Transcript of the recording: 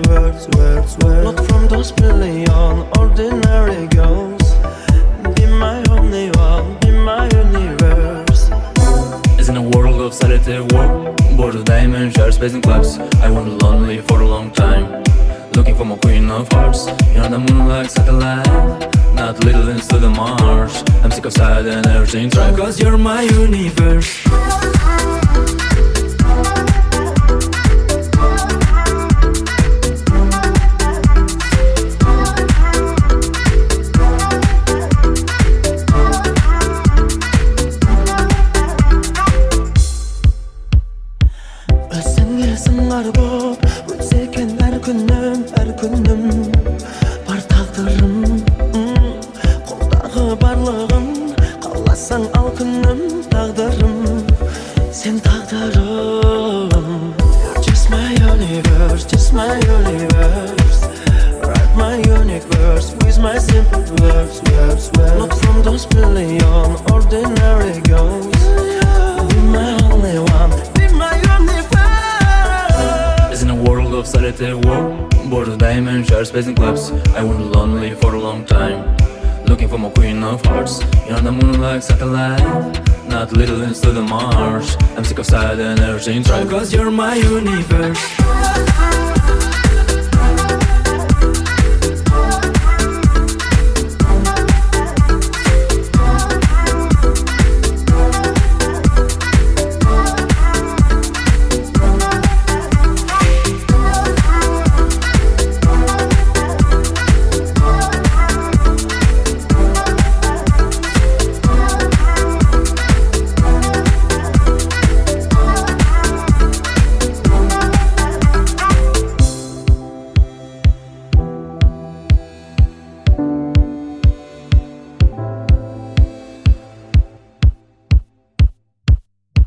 words. Not from those million ordinary girls. Be my only one, be my universe. As in a world of solitary work, bored of diamond shards, space and clubs, I wandered lonely for a long time, looking for my queen of hearts. You're the moon like satellite, not little into the Mars. I'm sick of sad and everything try, cause you're my universe. Özünge sıngar boп өтсекен әр күнім бар тағдырым. Қолдағы барлығын қаласаң ал күнім тағдырым, сен тағдырым. You're just my universe, just my universe. Write my unique verse with my simple words. Not from those million ordinary girls. Be my only one, be my universe. As in a world of solitary work, bored of diamond shards, space and clubs, I wandered lonely for a long time, looking for my queen of hearts. You're on the moon like satellite, not little into the Mars. I'm sick of sad and everything try, cause you're my universe.